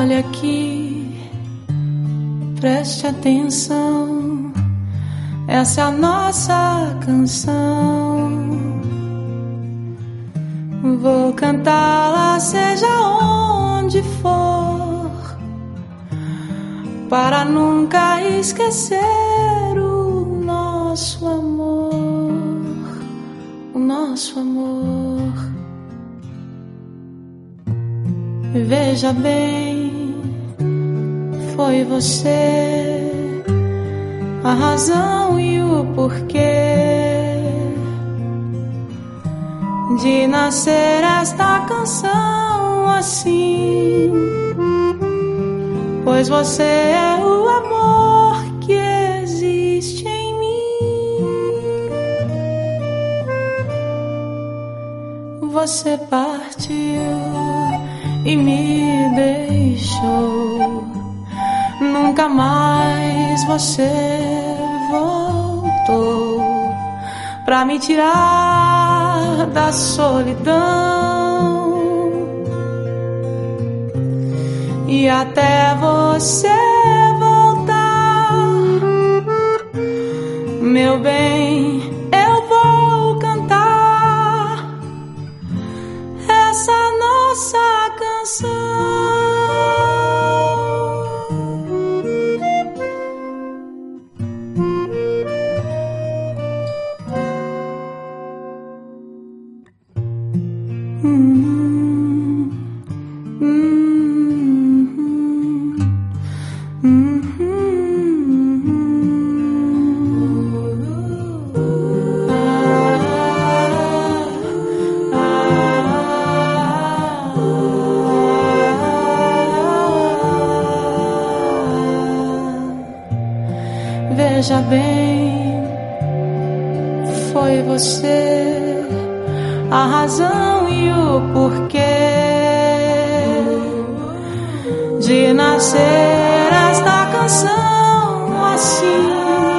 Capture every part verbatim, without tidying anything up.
Olha aqui, preste atenção, essa é a nossa canção. Vou cantá-la seja onde for, para nunca esquecer o nosso amor, o nosso amor. Veja bem, foi você a razão e o porquê de nascer esta canção assim, pois você é o amor que existe em mim. Você partiu e me deixou, nunca mais você voltou pra me tirar da solidão. E até você voltar, meu bem, eu vou cantar essa nossa canção. Hum, hum, hum, hum, ah, ah, ah. Veja bem, foi você a razão e o porquê de nascer esta canção assim,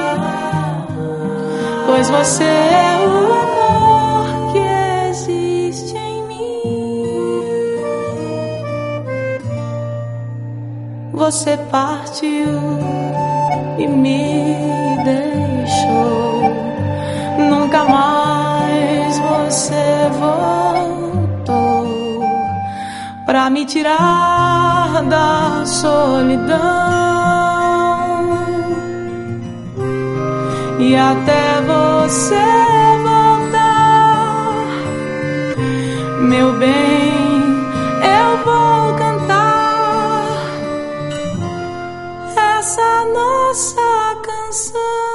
pois você é o amor que existe em mim. Você partiu e me deixou, nunca mais você voltou pra me tirar da solidão. E até você voltar, meu bem, eu vou cantar essa nossa canção.